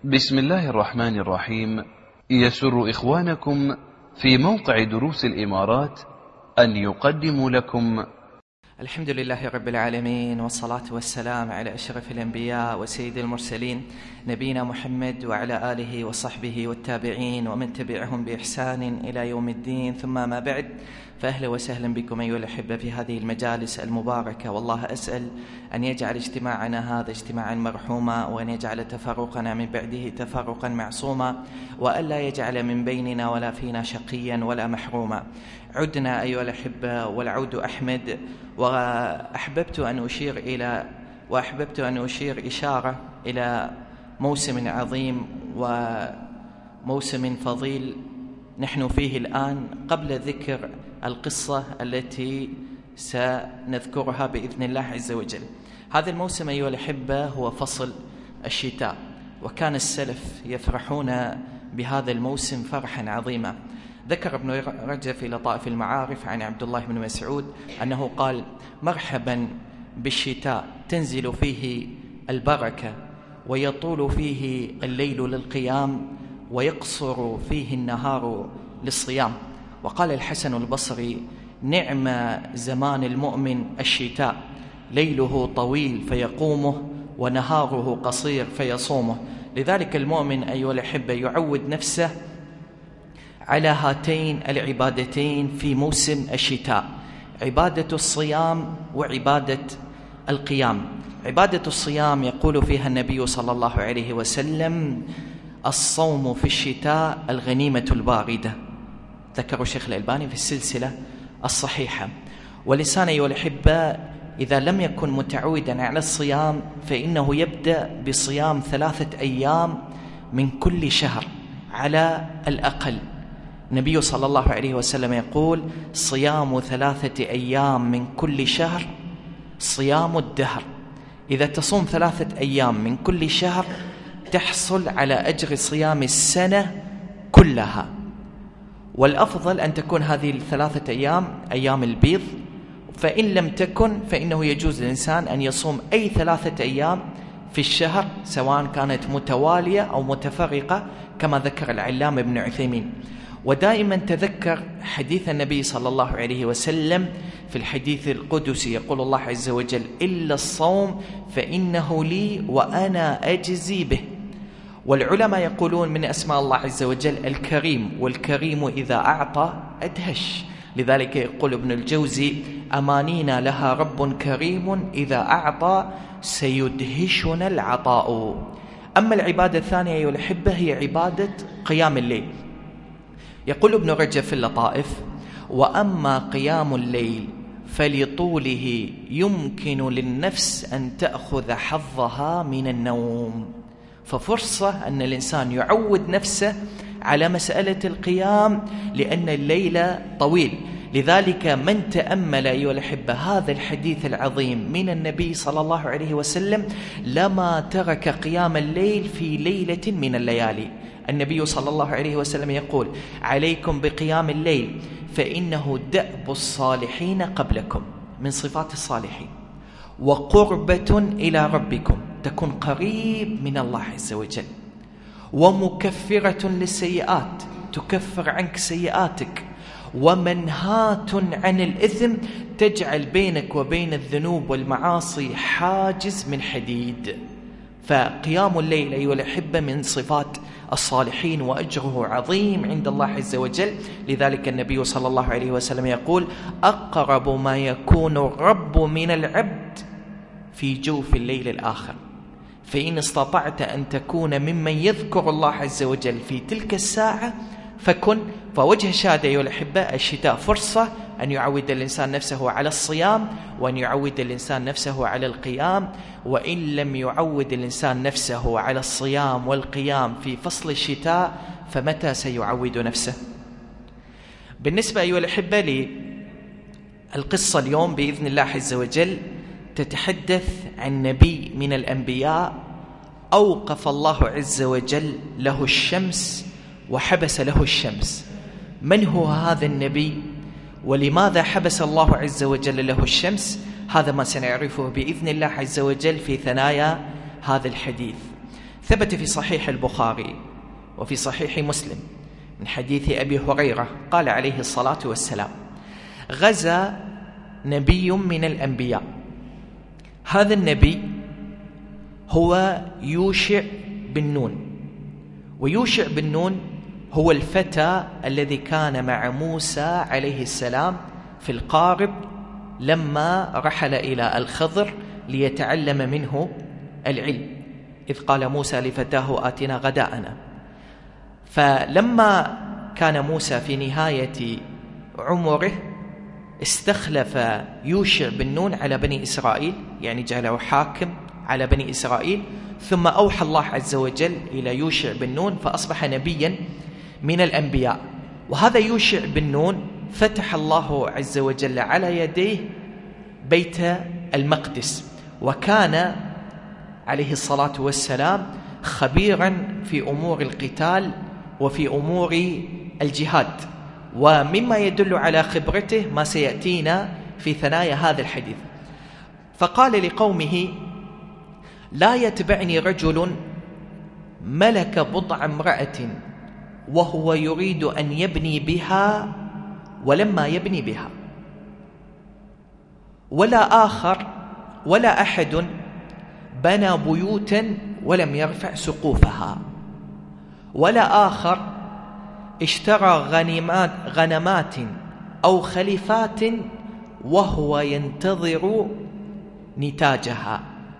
بسم الله الرحمن الرحيم. يسر إخوانكم في موقع دروس الإمارات أن يقدموا لكم الحمد لله رب العالمين، والصلاة والسلام على أشرف الأنبياء وسيد المرسلين نبينا محمد وعلى آله وصحبه والتابعين ومن تبعهم بإحسان إلى يوم الدين. ثم ما بعد، فأهلا وسهلا بكم أيها الأحبة في هذه المجالس المباركة. والله أسأل أن يجعل اجتماعنا هذا اجتماعا مرحوما، وأن يجعل تفرقنا من بعده تفرقا معصوما، وألا يجعل من بيننا ولا فينا شقيا ولا محروما. عدنا أيها الأحبة، والعود أحمد. وأحببت أن أشير إشارة إلى موسم عظيم وموسم فضيل نحن فيه الآن، قبل ذكر القصة التي سنذكرها بإذن الله عز وجل. هذا الموسم أيها الأحبة هو فصل الشتاء، وكان السلف يفرحون بهذا الموسم فرحا عظيما. ذكر ابن رجب في لطائف المعارف عن عبد الله بن مسعود أنه قال: مرحبا بالشتاء، تنزل فيه البركة، ويطول فيه الليل للقيام، ويقصر فيه النهار للصيام. وقال الحسن البصري: نعم زمان المؤمن الشتاء، ليله طويل فيقومه، ونهاره قصير فيصومه. لذلك المؤمن أيها الأحبة يعود نفسه على هاتين العبادتين في موسم الشتاء: عبادة الصيام وعبادة القيام. عبادة الصيام يقول فيها النبي صلى الله عليه وسلم: الصوم في الشتاء الغنيمة الباردة. ذكر الشيخ الألباني في السلسلة الصحيحة. والإنسان أيها الأحبة إذا لم يكن متعودا على الصيام فإنه يبدأ بصيام 3 أيام من كل شهر على الأقل. النبي صلى الله عليه وسلم يقول: صيام 3 أيام من كل شهر صيام الدهر. إذا تصوم 3 أيام من كل شهر تحصل على أجر صيام السنة كلها. والأفضل أن تكون هذه 3 أيام أيام البيض، فإن لم تكن فإنه يجوز للإنسان أن يصوم أي 3 أيام في الشهر، سواء كانت متوالية أو متفرقة، كما ذكر العلامة ابن عثيمين. ودائما تذكر حديث النبي صلى الله عليه وسلم في الحديث القدسي، يقول الله عز وجل: إلا الصوم فإنه لي وأنا أجزي به. والعلماء يقولون من أسماء الله عز وجل الكريم، والكريم إذا أعطى أدهش. لذلك يقول ابن الجوزي: أمانينا لها رب كريم إذا أعطى سيدهشنا العطاء. أما العبادة الثانية أيها الأحبة هي عبادة قيام الليل. يقول ابن رجب في اللطائف: وأما قيام الليل فلطوله يمكن للنفس أن تأخذ حظها من النوم. ففرصة أن الإنسان يعود نفسه على مسألة القيام، لأن الليل طويل. لذلك من تأمل أيها الأحبة هذا الحديث العظيم من النبي صلى الله عليه وسلم لما ترك قيام الليل في ليلة من الليالي. النبي صلى الله عليه وسلم يقول: عليكم بقيام الليل فإنه دأب الصالحين قبلكم، من صفات الصالحين، وقربة إلى ربكم، تكون قريب من الله عز وجل، ومكفرة للسيئات، تكفر عنك سيئاتك، ومنهاة عن الإثم، تجعل بينك وبين الذنوب والمعاصي حاجز من حديد. فقيام الليل أيها الأحبة من صفات الصالحين، وأجره عظيم عند الله عز وجل. لذلك النبي صلى الله عليه وسلم يقول: أقرب ما يكون الرب من العبد في جوف الليل الآخر. فإن استطعت أن تكون ممن يذكر الله عز وجل في تلك الساعة فكن. فوجه شاهد أيها الأحبة الشتاء فرصة أن يعود الإنسان نفسه على الصيام، وأن يعود الإنسان نفسه على القيام. وإن لم يعود الإنسان نفسه على الصيام والقيام في فصل الشتاء فمتى سيعود نفسه؟ بالنسبة أيها الأحبة للقصة اليوم بإذن الله عز وجل، تتحدث عن نبي من الأنبياء أوقف الله عز وجل له الشمس وحبس له الشمس. من هو هذا النبي؟ ولماذا حبس الله عز وجل له الشمس؟ هذا ما سنعرفه بإذن الله عز وجل في ثنايا هذا الحديث. ثبت في صحيح البخاري وفي صحيح مسلم من حديث أبي هريرة قال عليه الصلاة والسلام: غزا نبي من الأنبياء، هذا النبي هو يوشع بن نون، ويوشع بن نون هو الفتى الذي كان مع موسى عليه السلام في القارب لما رحل إلى الخضر ليتعلم منه العلم، إذ قال موسى لفتاه آتنا غداءنا. فلما كان موسى في نهاية عمره استخلف يوشع بن نون على بني إسرائيل، يعني جعله حاكم على بني إسرائيل، ثم أوحى الله عز وجل إلى يوشع بن نون فأصبح نبيا من الأنبياء. وهذا يوشع بن نون فتح الله عز وجل على يديه بيت المقدس، وكان عليه الصلاة والسلام خبيرا في أمور القتال وفي أمور الجهاد، ومما يدل على خبرته ما سيأتينا في ثنايا هذا الحديث. فقال لقومه: لا يتبعني رجل ملك بضع امرأة وهو يريد أن يبني بها ولما يبني بها، ولا آخر ولا أحد بنى بيوتا ولم يرفع سقوفها، ولا آخر اشترى غنمات أو خليفات وهو ينتظر نتاجها.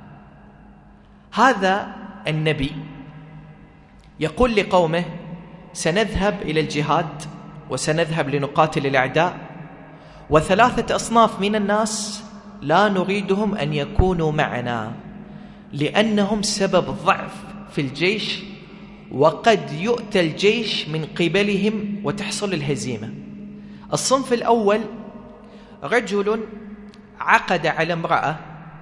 هذا النبي يقول لقومه: سنذهب إلى الجهاد وسنذهب لنقاتل الأعداء، وثلاثة أصناف من الناس لا نريدهم أن يكونوا معنا لأنهم سبب ضعف في الجيش، وقد يؤتى الجيش من قبلهم وتحصل الهزيمة. الصنف الأول رجل عقد على امرأة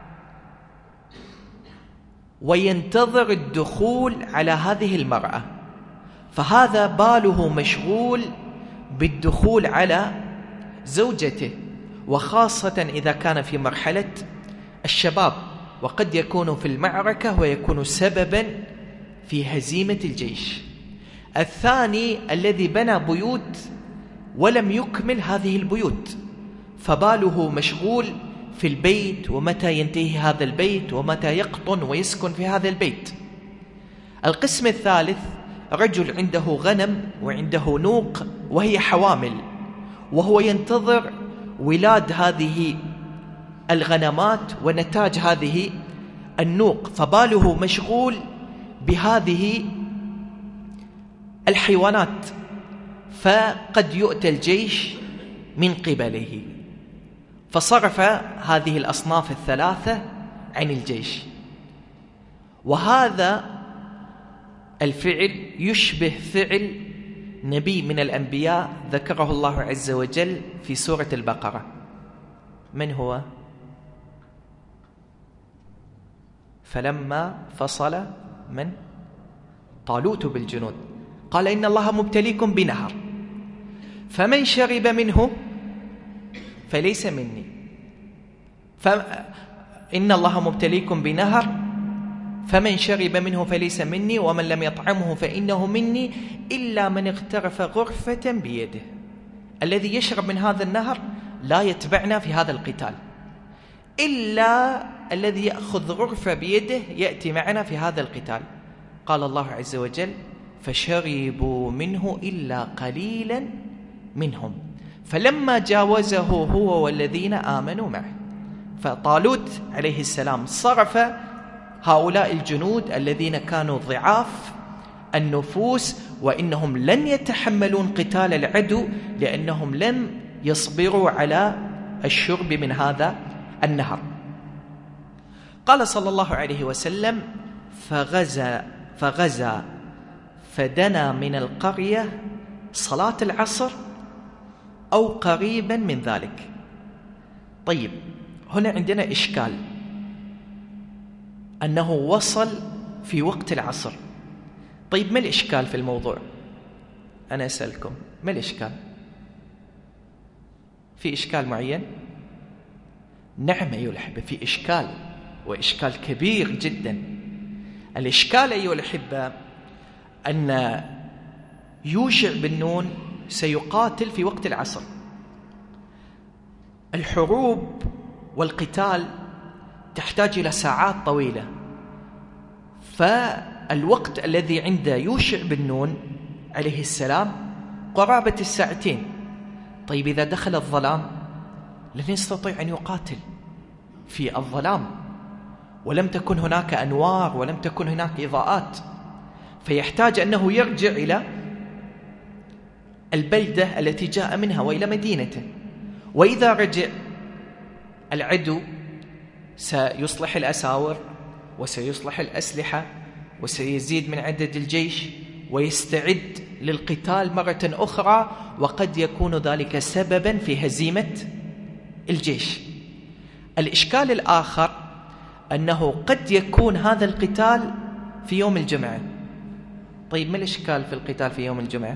وينتظر الدخول على هذه المرأة، فهذا باله مشغول بالدخول على زوجته، وخاصة إذا كان في مرحلة الشباب، وقد يكون في المعركة ويكون سببا في هزيمة الجيش. الثاني الذي بنى بيوت ولم يكمل هذه البيوت، فباله مشغول في البيت ومتى ينتهي هذا البيت ومتى يقطن ويسكن في هذا البيت. القسم الثالث رجل عنده غنم وعنده نوق وهي حوامل، وهو ينتظر ولاد هذه الغنمات ونتاج هذه النوق، فباله مشغول بهذه الحيوانات، فقد يؤتى الجيش من قبله. فصرف هذه الأصناف الثلاثة عن الجيش. وهذا الفعل يشبه فعل نبي من الأنبياء ذكره الله عز وجل في سورة البقرة. من هو؟ فلما فصل من طالوت بالجنود قال إن الله مبتليكم بنهر فمن شرب منه فليس مني، إن الله مبتليكم بنهر فمن شرب منه فليس مني ومن لم يطعمه فإنه مني إلا من اغترف غرفة بيده. الذي يشرب من هذا النهر لا يتبعنا في هذا القتال، إلا الذي يأخذ غرفة بيده يأتي معنا في هذا القتال. قال الله عز وجل فشربوا منه إلا قليلا منهم فلما جاوزه هو والذين آمنوا معه. فطالوت عليه السلام صرف هؤلاء الجنود الذين كانوا ضعاف النفوس وإنهم لن يتحملون قتال العدو لأنهم لم يصبروا على الشرب من هذا النهر. قال صلى الله عليه وسلم فغزا فدنا من القرية صلاة العصر أو قريبا من ذلك. طيب، هنا عندنا إشكال أنه وصل في وقت العصر. طيب، ما الإشكال في الموضوع؟ أنا أسألكم، ما الإشكال؟ في إشكال معين؟ نعم أيها الأحبة، في إشكال، وإشكال كبير جدا. الإشكال أيها الأحبة أن يوشع بن نون سيقاتل في وقت العصر. الحروب والقتال تحتاج إلى ساعات طويلة، فالوقت الذي عند يوشع بن نون عليه السلام قرابة الساعتين. طيب إذا دخل الظلام لن يستطيع أن يقاتل في الظلام، ولم تكن هناك أنوار ولم تكن هناك إضاءات، فيحتاج أنه يرجع إلى البلدة التي جاء منها وإلى مدينته. وإذا رجع العدو سيصلح الأساور وسيصلح الأسلحة وسيزيد من عدد الجيش ويستعد للقتال مرة أخرى، وقد يكون ذلك سببا في هزيمة الجيش. الإشكال الآخر أنه قد يكون هذا القتال في يوم الجمعة. طيب ما الإشكال في القتال في يوم الجمعة؟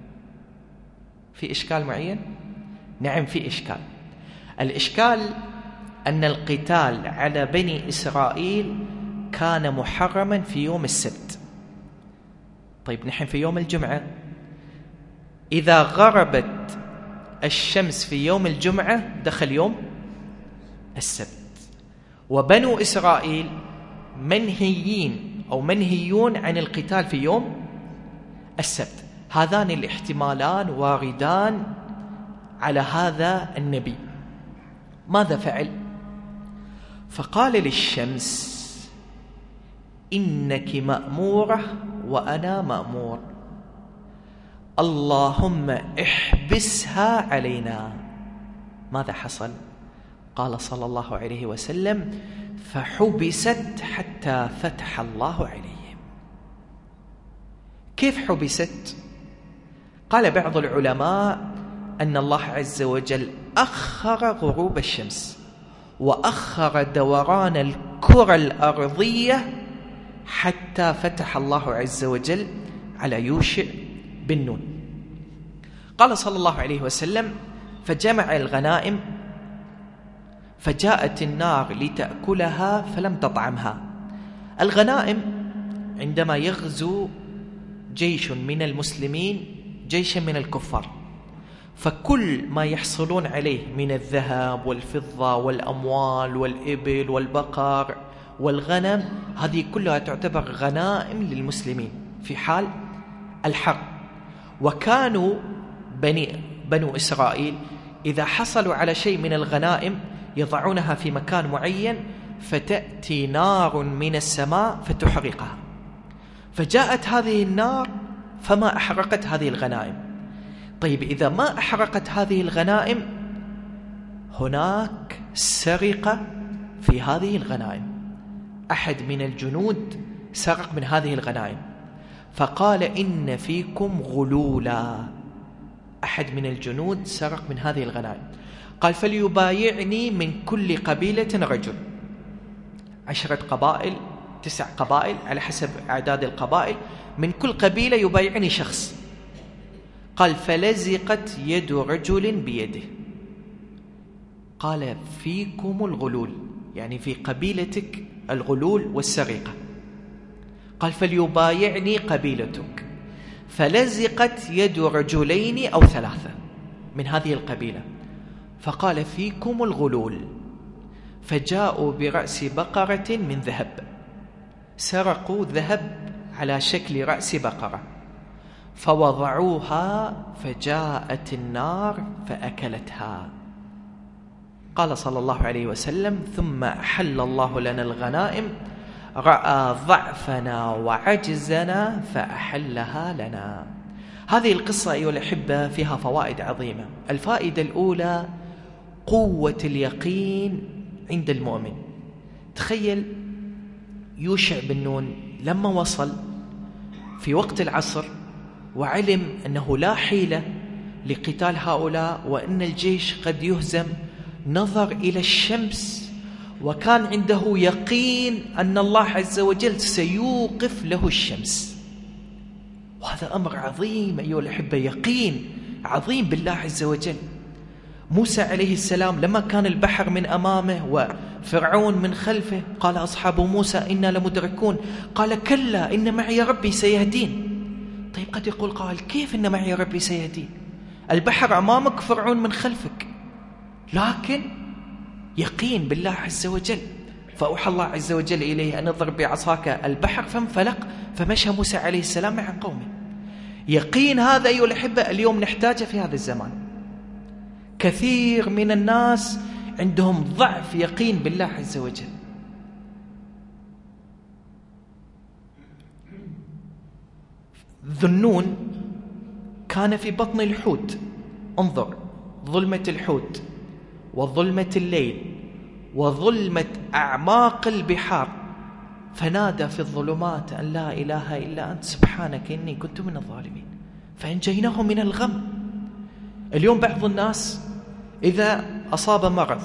في إشكال معين؟ نعم في إشكال. الإشكال أن القتال على بني إسرائيل كان محرما في يوم السبت. طيب نحن في يوم الجمعة، إذا غربت الشمس في يوم الجمعة دخل يوم السبت، وبنو إسرائيل منهيين أو منهيون عن القتال في يوم السبت. هذان الاحتمالان واردان على هذا النبي. ماذا فعل؟ فقال للشمس إنك مأمورة وأنا مأمور، اللهم احبسها علينا. ماذا حصل؟ قال صلى الله عليه وسلم فحبست حتى فتح الله عليهم. كيف حبست؟ قال بعض العلماء أن الله عز وجل أخر غروب الشمس وأخر دوران الكرة الأرضية حتى فتح الله عز وجل على يوشع بن نون. قال صلى الله عليه وسلم فجمع الغنائم فجاءت النار لتأكلها فلم تطعمها. الغنائم عندما يغزو جيش من المسلمين جيشا من الكفار، فكل ما يحصلون عليه من الذهب والفضة والأموال والإبل والبقر والغنم، هذه كلها تعتبر غنائم للمسلمين في حال الحرب. وكانوا بنو إسرائيل إذا حصلوا على شيء من الغنائم يضعونها في مكان معين، فتأتي نار من السماء فتحرقها. فجاءت هذه النار فما أحرقت هذه الغنائم. طيب إذا ما أحرقت هذه الغنائم هناك سرقة في هذه الغنائم، أحد من الجنود سرق من هذه الغنائم فقال إن فيكم غلولا. أحد من الجنود سرق من هذه الغنائم، قال فليبايعني من كل قبيلة رجل، 10 قبائل 9 قبائل على حسب أعداد القبائل، من كل قبيلة يبايعني شخص. قال فلزقت يد رجل بيده، قال فيكم الغلول، يعني في قبيلتك الغلول والسرقة. قال فليبايعني قبيلتك، فلزقت يد رجلين أو 3 من هذه القبيلة، فقال فيكم الغلول، فجاءوا برأس بقرة من ذهب، سرقوا ذهب على شكل رأس بقرة فوضعوها، فجاءت النار فأكلتها. قال صلى الله عليه وسلم ثم أحل الله لنا الغنائم، رأى ضعفنا وعجزنا فأحلها لنا. هذه القصة أيها الأحبة فيها فوائد عظيمة. الفائدة الأولى قوة اليقين عند المؤمن. تخيل يوشع بن نون لما وصل في وقت العصر وعلم أنه لا حيلة لقتال هؤلاء وأن الجيش قد يهزم، نظر إلى الشمس وكان عنده يقين أن الله عز وجل سيوقف له الشمس. وهذا أمر عظيم أيها الأحبة، يقين عظيم بالله عز وجل. موسى عليه السلام لما كان البحر من أمامه وفرعون من خلفه قال أصحاب موسى إنا لمدركون، قال كلا إن معي ربي سيهدين. طيب قد يقول قائل كيف إن معي ربي سيهدين؟ البحر أمامك، فرعون من خلفك، لكن يقين بالله عز وجل. فأوحى الله عز وجل إليه أن اضرب بعصاك البحر فانفلق فمشى موسى عليه السلام مع قومه. يقين هذا أيها الأحبة اليوم نحتاجه في هذا الزمان. كثير من الناس عندهم ضعف يقين بالله عز وجل. ذنون كان في بطن الحوت، انظر ظلمة الحوت وظلمة الليل وظلمة أعماق البحار، فنادى في الظلمات أن لا إله إلا أنت سبحانك إني كنت من الظالمين، فأنجيناه من الغم. اليوم بعض الناس إذا أصاب مرض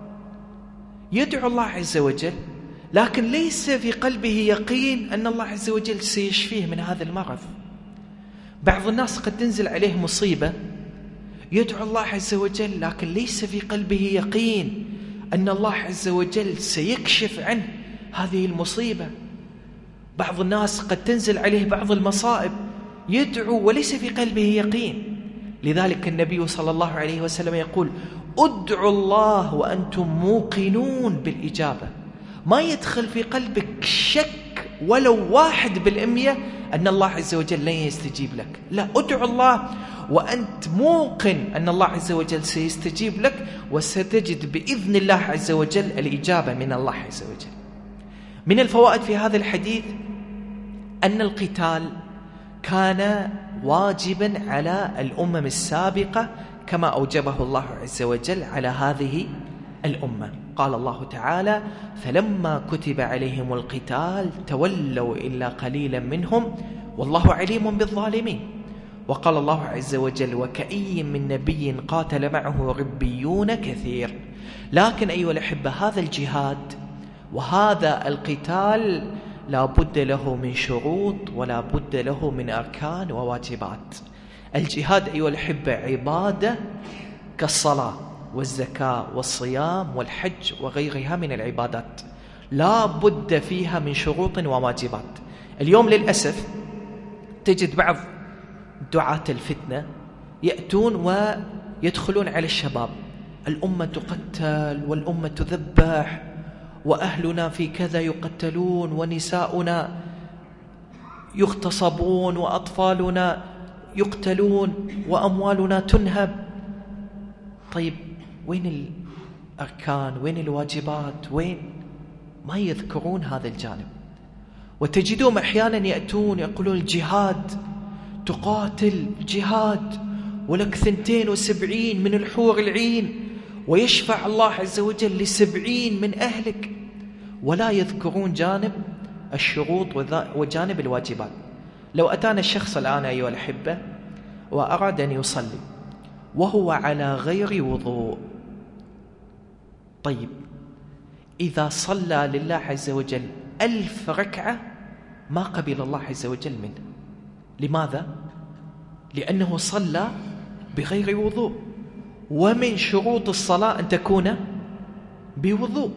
يدعو الله عز وجل، لكن ليس في قلبه يقين أن الله عز وجل سيشفيه من هذا المرض. بعض الناس قد تنزل عليه مصيبة يدعو الله عز وجل، لكن ليس في قلبه يقين أن الله عز وجل سيكشف عنه هذه المصيبة. بعض الناس قد تنزل عليه بعض المصائب يدعو وليس في قلبه يقين. لذلك النبي صلى الله عليه وسلم يقول ادعوا الله وأنتم موقنون بالإجابة. ما يدخل في قلبك شك ولو 1% أن الله عز وجل لن يستجيب لك، لا، ادعو الله وأنت موقن أن الله عز وجل سيستجيب لك، وستجد بإذن الله عز وجل الإجابة من الله عز وجل. من الفوائد في هذا الحديث أن القتال كان واجبا على الأمم السابقة كما أوجبه الله عز وجل على هذه الأمة. قال الله تعالى فلما كتب عليهم القتال تولوا إلا قليلا منهم والله عليم بالظالمين. وقال الله عز وجل وكأي من نبي قاتل معه ربيون كثير. لكن أيها الأحبة هذا الجهاد وهذا القتال لا بد له من شروط ولا بد له من أركان وواجبات. الجهاد أيها الأحبة عبادة كالصلاة والزكاة والصيام والحج وغيرها من العبادات، لا بد فيها من شروط وواجبات. اليوم للأسف تجد بعض دعاة الفتنة يأتون ويدخلون على الشباب، الأمة تقتل والأمة تذبح وأهلنا في كذا يقتلون ونساؤنا يغتصبون وأطفالنا يقتلون وأموالنا تنهب. طيب وين الأركان؟ وين الواجبات؟ وين؟ ما يذكرون هذا الجانب. وتجدون أحيانا يأتون يقولون الجهاد، تقاتل جهاد ولك 72 من الحور العين ويشفع الله عز وجل ل70 من أهلك، ولا يذكرون جانب الشروط وجانب الواجبات. لو أتانا الشخص الآن أيها الأحبة وأراد أن يصلي وهو على غير وضوء، طيب إذا صلى لله عز وجل 1000 ركعة ما قبل الله عز وجل منه. لماذا؟ لأنه صلى بغير وضوء، ومن شروط الصلاة أن تكون بوضوء.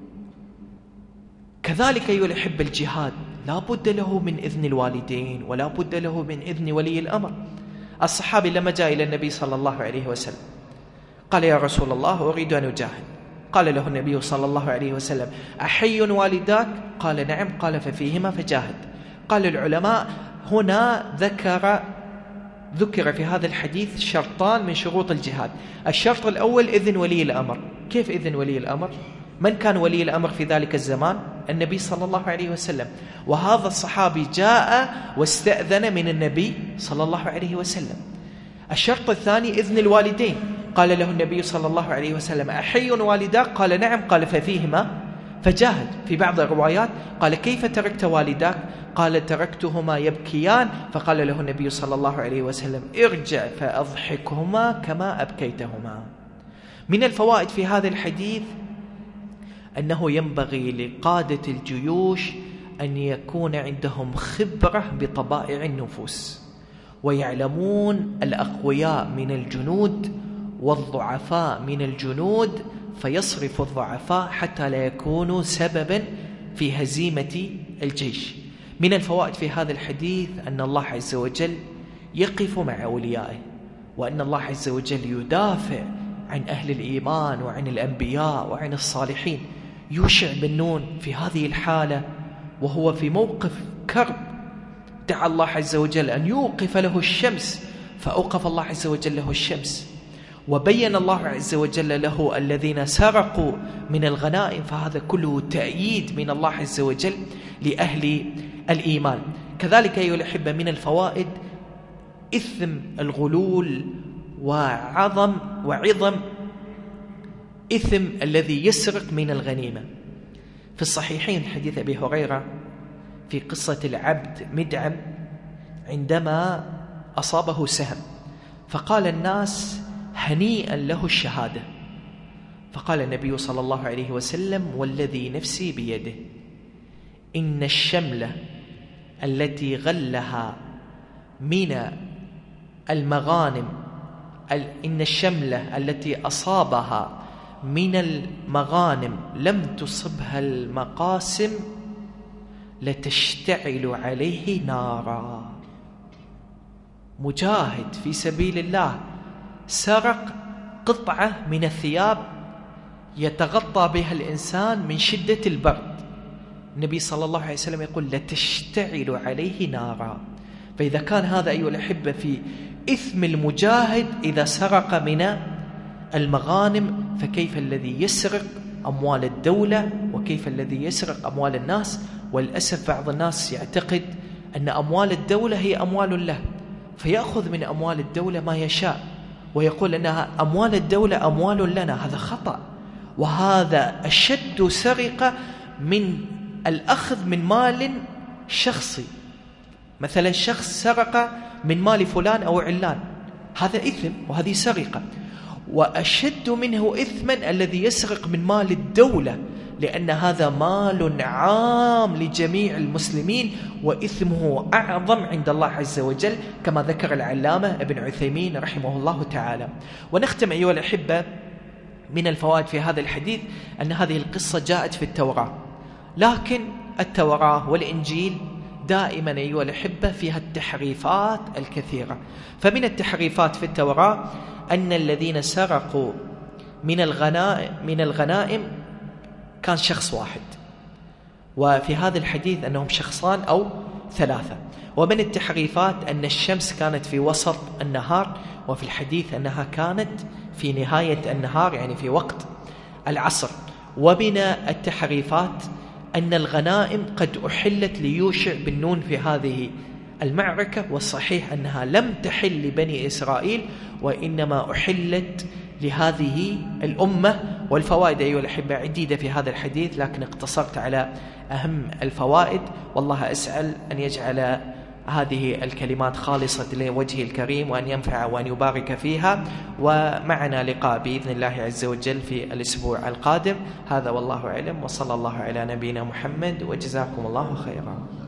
كذلك أيها الأحبة الجهاد لا بد له من إذن الوالدين ولا بد له من إذن ولي الأمر. الصحابي لما جاء إلى النبي صلى الله عليه وسلم قال يا رسول الله أريد أن أجاهد. قال له النبي صلى الله عليه وسلم أحي والداك؟ قال نعم. قال ففيهما فجاهد. قال العلماء هنا ذكر في هذا الحديث شرطان من شروط الجهاد. الشرط الأول إذن ولي الأمر. كيف إذن ولي الأمر؟ من كان ولي الأمر في ذلك الزمان؟ النبي صلى الله عليه وسلم، وهذا الصحابي جاء واستأذن من النبي صلى الله عليه وسلم. الشرط الثاني إذن الوالدين. قال له النبي صلى الله عليه وسلم أحي والداك؟ قال نعم. قال ففيهما فجاهد. في بعض الروايات قال كيف تركت والداك؟ قال تركتهما يبكيان. فقال له النبي صلى الله عليه وسلم ارجع فأضحكهما كما أبكيتهما. من الفوائد في هذا الحديث أنه ينبغي لقادة الجيوش أن يكون عندهم خبرة بطبائع النفوس، ويعلمون الأقوياء من الجنود والضعفاء من الجنود فيصرف الضعفاء حتى لا يكونوا سببا في هزيمة الجيش. من الفوائد في هذا الحديث أن الله عز وجل يقف مع أوليائه، وأن الله عز وجل يدافع عن أهل الإيمان وعن الأنبياء وعن الصالحين. يوشع بن نون في هذه الحالة وهو في موقف كرب دعا الله عز وجل أن يوقف له الشمس، فأوقف الله عز وجل له الشمس، وبين الله عز وجل له الذين سرقوا من الغنائم، فهذا كله تأييد من الله عز وجل لأهل الإيمان. كذلك أيها الأحبة من الفوائد إثم الغلول وعظم إثم الذي يسرق من الغنيمة. في الصحيحين حديث أبي هريرة في قصة العبد مدعم عندما أصابه سهم، فقال الناس هنيئا له الشهادة، فقال النبي صلى الله عليه وسلم والذي نفسي بيده إن الشملة التي غلها من المغانم إن الشملة التي أصابها من المغانم لم تصبها المقاسم لتشتعل عليه نارا. مجاهد في سبيل الله سرق قطعة من الثياب يتغطى بها الإنسان من شدة البرد، النبي صلى الله عليه وسلم يقول لتشتعل عليه نارا. فإذا كان هذا أيها الأحبة في إثم المجاهد إذا سرق من المغانم، فكيف الذي يسرق أموال الدولة وكيف الذي يسرق أموال الناس؟ وللأسف بعض الناس يعتقد أن أموال الدولة هي أموال له، فيأخذ من أموال الدولة ما يشاء ويقول أنها أموال الدولة أموال لنا. هذا خطأ، وهذا أشد سرقة من الأخذ من مال شخصي. مثلا شخص سرق من مال فلان أو علان، هذا إثم وهذه سرقة. وأشد منه إثما الذي يسرق من مال الدولة، لأن هذا مال عام لجميع المسلمين وإثمه أعظم عند الله عز وجل، كما ذكر العلامة ابن عثيمين رحمه الله تعالى. ونختم أيها الأحبة من الفوائد في هذا الحديث أن هذه القصة جاءت في التوراة، لكن التوراة والإنجيل دائما أيها الأحبة فيها التحريفات الكثيرة. فمن التحريفات في التوراة أن الذين سرقوا من الغنائم كان شخص واحد، وفي هذا الحديث أنهم شخصان أو ثلاثة. ومن التحريفات أن الشمس كانت في وسط النهار، وفي الحديث أنها كانت في نهاية النهار يعني في وقت العصر. ومن التحريفات أن الغنائم قد أحلت ليوشع بن نون في هذه المعركة، والصحيح أنها لم تحل لبني إسرائيل وإنما أحلت لهذه الأمة. والفوائد أيها الأحبة عديدة في هذا الحديث، لكن اقتصرت على أهم الفوائد. والله أسأل أن يجعل هذه الكلمات خالصة لوجهه الكريم، وأن ينفع وأن يبارك فيها. ومعنا لقاء بإذن الله عز وجل في الأسبوع القادم. هذا والله أعلم، وصلى الله على نبينا محمد، وجزاكم الله خيرا.